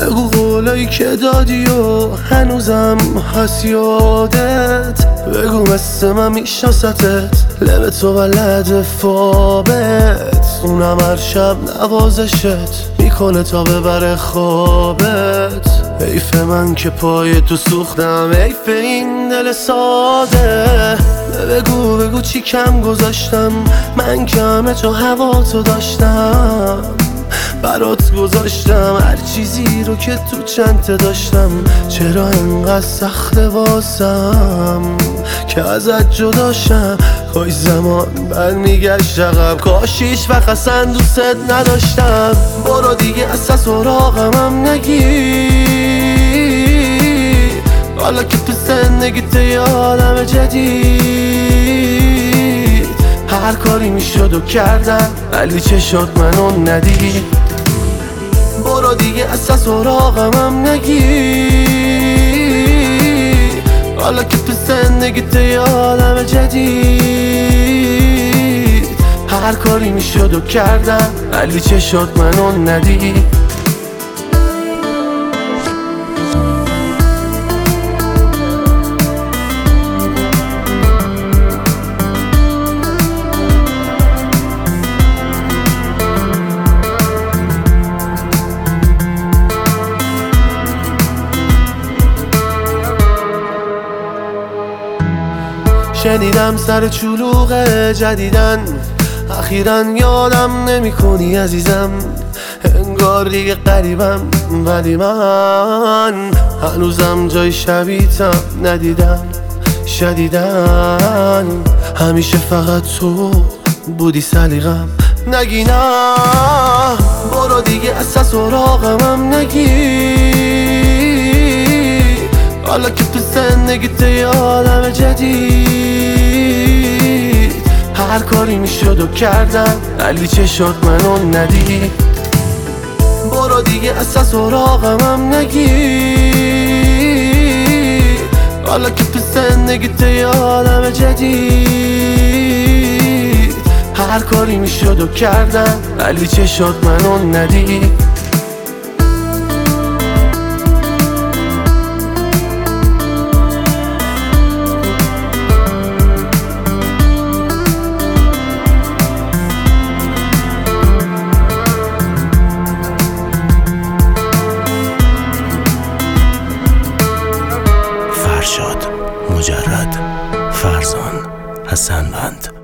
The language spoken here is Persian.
بگو قولایی که دادی و هنوزم هست یادت. بگو مثل من میشناستت، لب تو بلد فابت. اونم هر شب نوازشت میکنه تا ببره خوابت. حیف من که پای تو سوختم، حیف این دل ساده. بگو چی کم گذاشتم، من کم تو هوا تو داشتم. برات گذاشتم هر چیزی رو که تو چنته داشتم. چرا انقدر سخته واسم که ازت جداشم؟ کاش زمان برمیگشت عقب، کاش هیچ وقت اصلا دوست نداشتم. برو دیگه اصلا سراغمم نگیر، حالا که تو زندگیت یه عالم جدید. هر کاری میشد و کردم ولی چه شد منو ندید. برو دیگه اصلا سراغمم نگیر، حالا که تو زندگیت یه عالم جدید. هر کاری میشد و کردم ولی چه شد منو ندید. شنیدم سر چلوغ جدیدن، اخیراً یادم نمی کنی عزیزم. انگار دیگه قریبم ولی من هنوزم جای شبیتم ندیدم. شدیدن همیشه فقط تو بودی سلیقم. نگی نه، برو دیگه اصلا سراغمم نگیر، حالا که تو زندگیت یه عالم جدید. هر کاری میشد و کردم ولی چه شد منو ندید. برو دیگه اصلا سراغمم نگیر، حالا که تو زندگیت یه عالم جدید. هر کاری میشد و کردم ولی چه شد منو ندید. فرشاد مجرد، فرزان حسنوند.